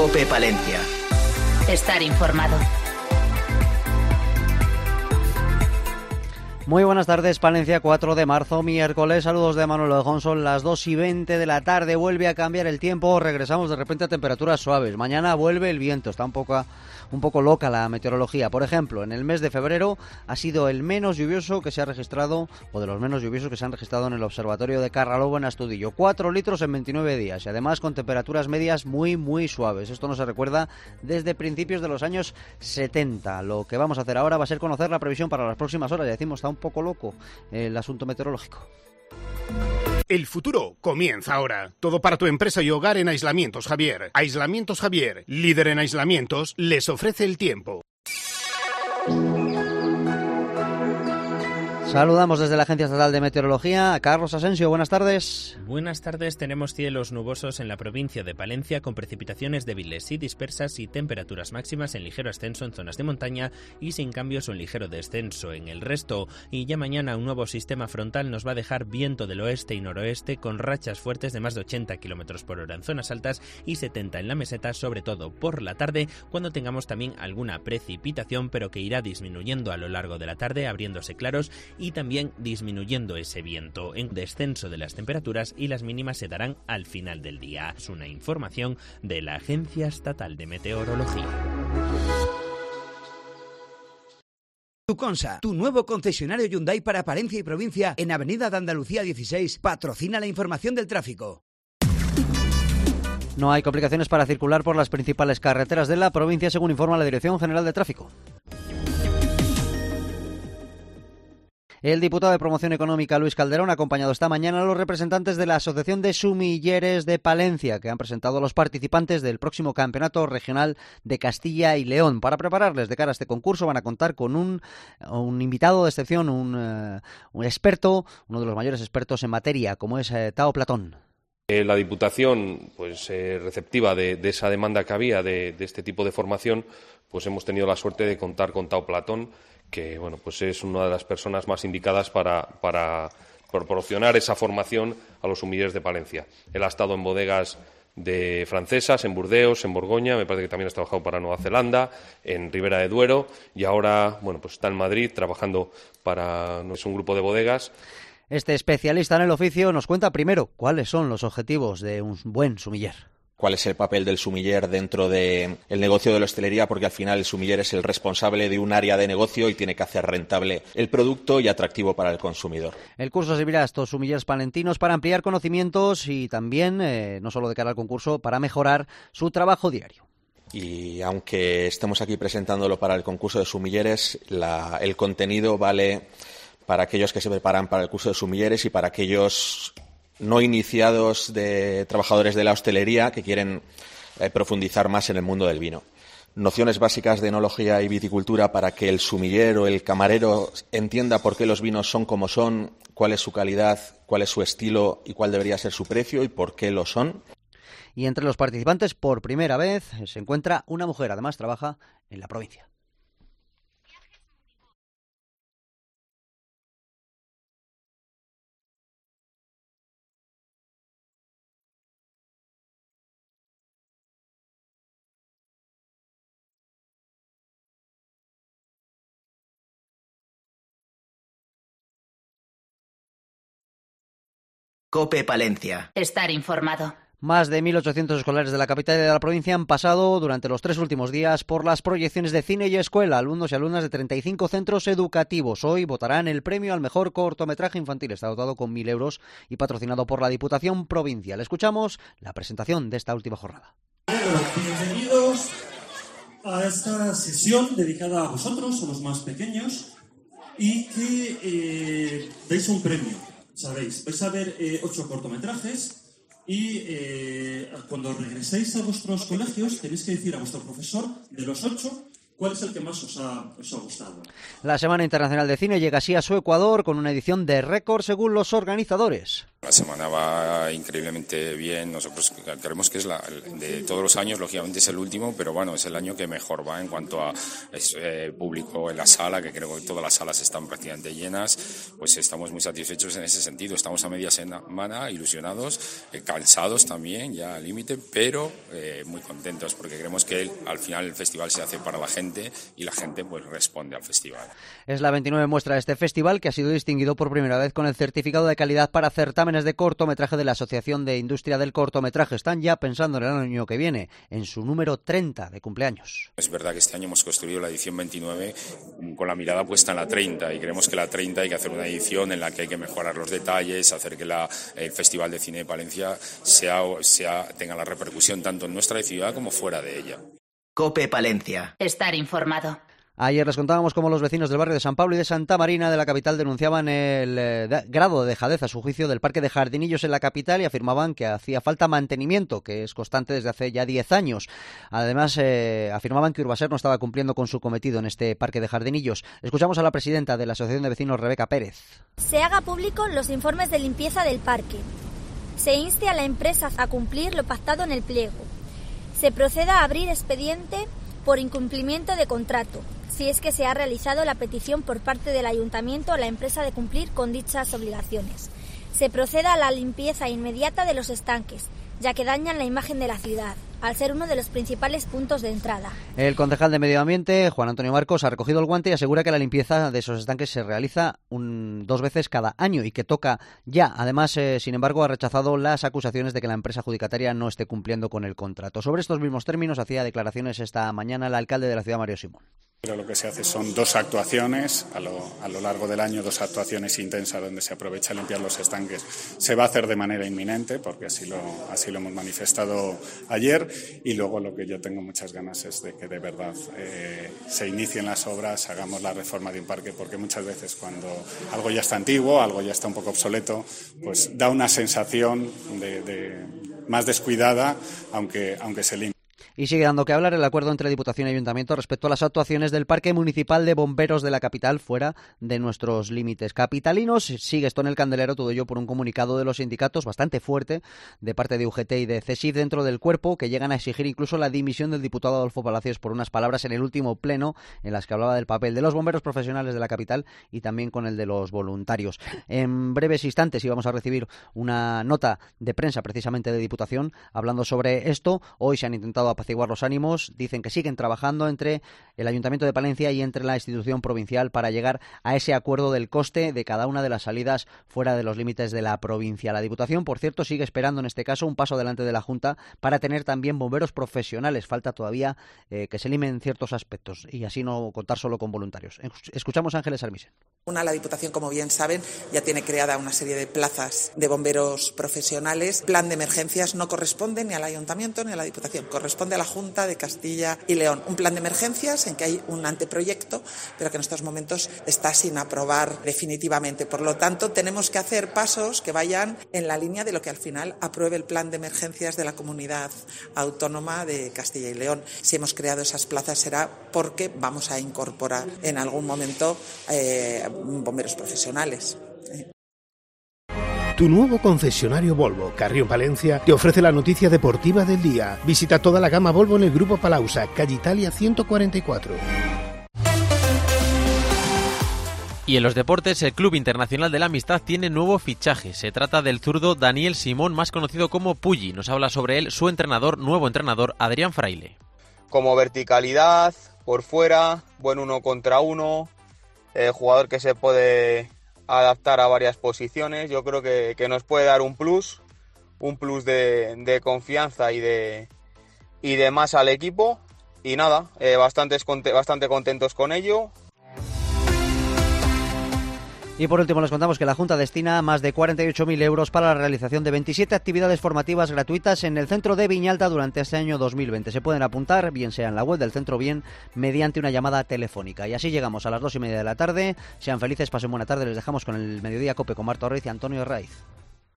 COPE Palencia. Estar informado. Muy buenas tardes, Palencia, 4 de marzo, miércoles. Saludos de Manuel Ojón, son las 2:20 de la tarde. Vuelve a cambiar el tiempo, regresamos de repente a temperaturas suaves. Mañana vuelve el viento, está un poco loca la meteorología. Por ejemplo, en el mes de febrero ha sido el menos lluvioso que se ha registrado, o de los menos lluviosos que se han registrado en el observatorio de Carralobo en Astudillo. 4 litros en 29 días y además con temperaturas medias muy suaves. Esto no se recuerda desde principios de los años 70. Lo que vamos a hacer ahora va a ser conocer la previsión para las próximas horas. Ya decimos, está un poco loco el asunto meteorológico. El futuro comienza ahora. Todo para tu empresa y hogar en Aislamientos Javier. Aislamientos Javier, líder en aislamientos, les ofrece el tiempo. Saludamos desde la Agencia Estatal de Meteorología a Carlos Asensio. Buenas tardes. Buenas tardes. Tenemos cielos nubosos en la provincia de Palencia con precipitaciones débiles y dispersas y temperaturas máximas en ligero ascenso en zonas de montaña y sin cambios o en ligero descenso en el resto. Y ya mañana un nuevo sistema frontal nos va a dejar viento del oeste y noroeste con rachas fuertes de más de 80 km por hora en zonas altas y 70 en la meseta, sobre todo por la tarde, cuando tengamos también alguna precipitación, pero que irá disminuyendo a lo largo de la tarde, abriéndose claros y también disminuyendo ese viento en descenso de las temperaturas y las mínimas se darán al final del día. Es una información de la Agencia Estatal de Meteorología. Tuconsa, tu nuevo concesionario Hyundai para Palencia y provincia en Avenida de Andalucía 16, patrocina la información del tráfico. No hay complicaciones para circular por las principales carreteras de la provincia, según informa la Dirección General de Tráfico. El diputado de Promoción Económica, Luis Calderón, ha acompañado esta mañana a los representantes de la Asociación de Sumilleres de Palencia, que han presentado a los participantes del próximo Campeonato Regional de Castilla y León. Para prepararles de cara a este concurso van a contar con un invitado de excepción, un experto, uno de los mayores expertos en materia, como es Tao Platón. La Diputación, receptiva de esa demanda que había de este tipo de formación, pues hemos tenido la suerte de contar con Tao Platón, que es una de las personas más indicadas para proporcionar esa formación a los sumilleres de Palencia. Él ha estado en bodegas francesas, en Burdeos, en Borgoña, me parece que también ha trabajado para Nueva Zelanda, en Ribera de Duero y ahora está en Madrid trabajando para un grupo de bodegas. Este especialista en el oficio nos cuenta primero cuáles son los objetivos de un buen sumiller. ¿Cuál es el papel del sumiller dentro del negocio de la hostelería? Porque al final el sumiller es el responsable de un área de negocio y tiene que hacer rentable el producto y atractivo para el consumidor. El curso servirá a estos sumilleres palentinos para ampliar conocimientos y también, no solo de cara al concurso, para mejorar su trabajo diario. Y aunque estemos aquí presentándolo para el concurso de sumilleres, el contenido vale para aquellos que se preparan para el curso de sumilleres y para aquellos no iniciados de trabajadores de la hostelería que quieren profundizar más en el mundo del vino. Nociones básicas de enología y viticultura para que el sumiller o el camarero entienda por qué los vinos son como son, cuál es su calidad, cuál es su estilo y cuál debería ser su precio y por qué lo son. Y entre los participantes, por primera vez, se encuentra una mujer, además trabaja en la provincia. COPE Palencia. Estar informado. Más de 1.800 escolares de la capital y de la provincia han pasado durante los 3 últimos días por las proyecciones de cine y escuela. Alumnos y alumnas de 35 centros educativos hoy votarán el premio al mejor cortometraje infantil. Está dotado con 1.000 euros y patrocinado por la Diputación Provincial. Escuchamos la presentación de esta última jornada. Bienvenidos a esta sesión dedicada a vosotros, a los más pequeños, y que veis un premio. Sabéis, vais a ver 8 cortometrajes y cuando regreséis a vuestros colegios tenéis que decir a vuestro profesor de los 8 cuál es el que más os ha gustado. La Semana Internacional de Cine llega así a su Ecuador con una edición de récord según los organizadores. La semana va increíblemente bien. Nosotros creemos que es de todos los años, lógicamente es el último, pero bueno, es el año que mejor va en cuanto a público en la sala, que creo que todas las salas están prácticamente llenas. Pues estamos muy satisfechos en ese sentido. Estamos a media semana, ilusionados, cansados también, ya al límite, pero muy contentos porque creemos que al final el festival se hace para la gente y la gente pues responde al festival. Es la 29 muestra de este festival que ha sido distinguido por primera vez con el certificado de calidad para certámenes de cortometraje de la Asociación de Industria del Cortometraje. Están ya pensando en el año que viene, en su número 30 de cumpleaños. Es verdad que este año hemos construido la edición 29 con la mirada puesta en la 30 y creemos que la 30 hay que hacer una edición en la que hay que mejorar los detalles, hacer que el Festival de Cine de Palencia tenga la repercusión tanto en nuestra ciudad como fuera de ella. COPE Palencia. Estar informado. Ayer les contábamos cómo los vecinos del barrio de San Pablo y de Santa Marina de la capital denunciaban el grado de dejadez, a su juicio, del parque de Jardinillos en la capital y afirmaban que hacía falta mantenimiento, que es constante desde hace ya 10 años. Además, afirmaban que Urbaser no estaba cumpliendo con su cometido en este parque de Jardinillos. Escuchamos a la presidenta de la Asociación de Vecinos, Rebeca Pérez. Se haga público los informes de limpieza del parque. Se inste a la empresa a cumplir lo pactado en el pliego. Se proceda a abrir expediente por incumplimiento de contrato, si es que se ha realizado la petición por parte del ayuntamiento a la empresa de cumplir con dichas obligaciones. Se proceda a la limpieza inmediata de los estanques, ya que dañan la imagen de la ciudad, al ser uno de los principales puntos de entrada. El concejal de Medio Ambiente, Juan Antonio Marcos, ha recogido el guante y asegura que la limpieza de esos estanques se realiza 2 veces cada año y que toca ya. Además, sin embargo, ha rechazado las acusaciones de que la empresa adjudicataria no esté cumpliendo con el contrato. Sobre estos mismos términos hacía declaraciones esta mañana el alcalde de la ciudad, Mario Simón. Pero lo que se hace son 2 actuaciones a lo largo del año, 2 actuaciones intensas donde se aprovecha a limpiar los estanques. Se va a hacer de manera inminente porque así lo hemos manifestado ayer, y luego lo que yo tengo muchas ganas es de que de verdad se inicien las obras, hagamos la reforma de un parque, porque muchas veces cuando algo ya está antiguo, algo ya está un poco obsoleto, pues da una sensación de más descuidada, aunque se limpie. Y sigue dando que hablar el acuerdo entre Diputación y Ayuntamiento respecto a las actuaciones del Parque Municipal de Bomberos de la capital fuera de nuestros límites capitalinos. Sigue esto en el candelero, todo ello por un comunicado de los sindicatos bastante fuerte de parte de UGT y de CESIF dentro del cuerpo, que llegan a exigir incluso la dimisión del diputado Adolfo Palacios por unas palabras en el último pleno en las que hablaba del papel de los bomberos profesionales de la capital y también con el de los voluntarios. En breves instantes íbamos a recibir una nota de prensa precisamente de Diputación hablando sobre esto. Hoy se han intentado apaciguar los ánimos, dicen que siguen trabajando entre el Ayuntamiento de Palencia y entre la institución provincial para llegar a ese acuerdo del coste de cada una de las salidas fuera de los límites de la provincia. La Diputación, por cierto, sigue esperando en este caso un paso adelante de la Junta para tener también bomberos profesionales. Falta todavía que se limen ciertos aspectos y así no contar solo con voluntarios. Escuchamos a Ángeles Armisen. La Diputación, como bien saben, ya tiene creada una serie de plazas de bomberos profesionales. El plan de emergencias no corresponde ni al Ayuntamiento ni a la Diputación, corresponde a la Junta de Castilla y León. Un plan de emergencias en que hay un anteproyecto, pero que en estos momentos está sin aprobar definitivamente. Por lo tanto, tenemos que hacer pasos que vayan en la línea de lo que al final apruebe el plan de emergencias de la Comunidad Autónoma de Castilla y León. Si hemos creado esas plazas será porque vamos a incorporar en algún momento bomberos profesionales. Tu nuevo concesionario Volvo, Carrión Palencia, te ofrece la noticia deportiva del día. Visita toda la gama Volvo en el Grupo Palausa, calle Italia 144. Y en los deportes, el Club Internacional de la Amistad tiene nuevo fichaje. Se trata del zurdo Daniel Simón, más conocido como Pulli. Nos habla sobre él su nuevo entrenador, Adrián Fraile. Como verticalidad, por fuera, buen 1 contra 1, jugador que se puede adaptar a varias posiciones. Yo creo que nos puede dar un plus de confianza y de más al equipo. Y nada, bastante contentos con ello. Y por último les contamos que la Junta destina más de 48.000 euros para la realización de 27 actividades formativas gratuitas en el centro de Viñalta durante este año 2020. Se pueden apuntar, bien sea en la web del centro, bien mediante una llamada telefónica. Y así llegamos a las 2:30 de la tarde. Sean felices, pasen buena tarde. Les dejamos con el Mediodía Cope con Marta Orriz y Antonio Herraiz.